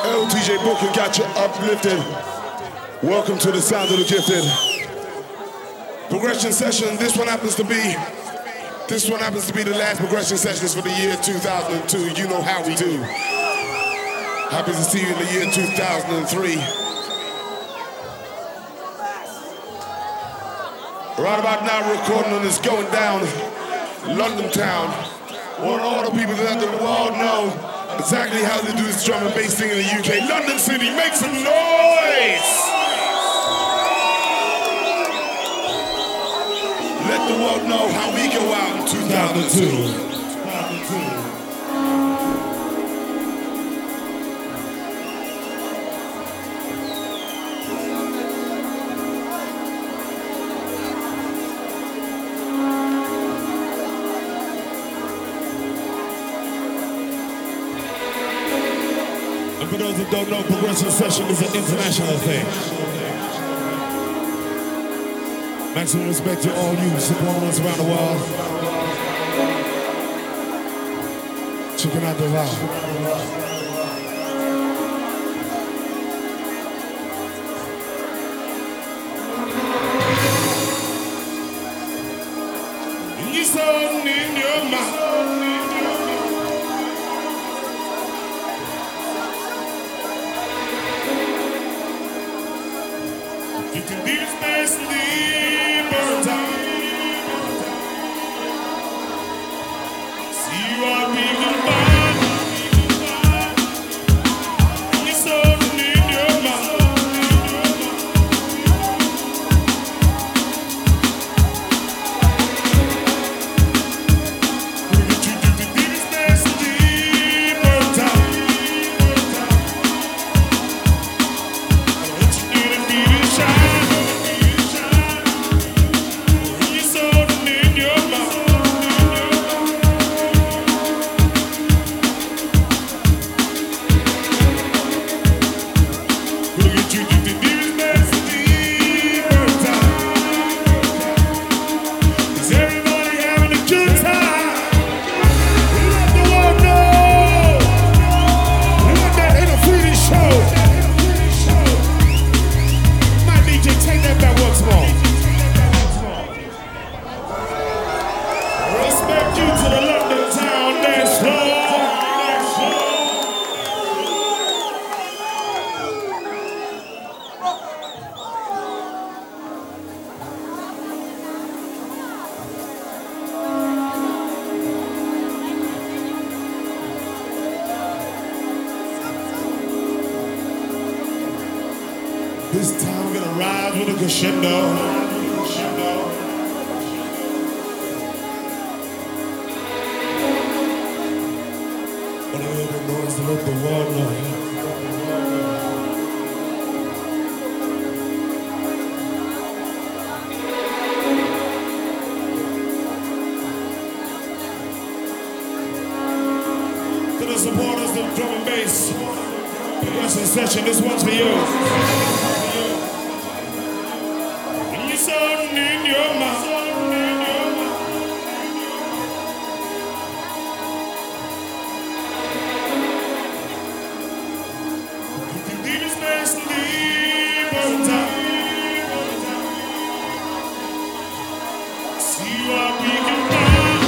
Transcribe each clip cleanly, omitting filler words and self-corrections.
LTJ Booker got you uplifted. Welcome to the Sound of the Gifted. Progression session, this one happens to be the last progression sessions for the year 2002. You know how we do. Happy to see you in the year 2003. Right about now, recording on this Going Down, London town. Want all the people that the world know exactly how to do this drum and bass thing in the UK. London City, make some noise! Let the world know how we go out in 2002. And for those that don't know, Progression Session is an international thing. Maximum respect to all you supporting us around the world. Checking out the vibe. In your mouth. You can be the space in the burn time. See what we can find. It's something in your mouth. This time we're gonna rise with a crescendo. Want a little bit noise to let the world know. To the supporters of drum and bass, Progression Session, this one's for you. Something in your mouth. You can leave this place and leave on time. See what we can find.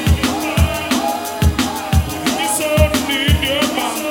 It's something in your mouth.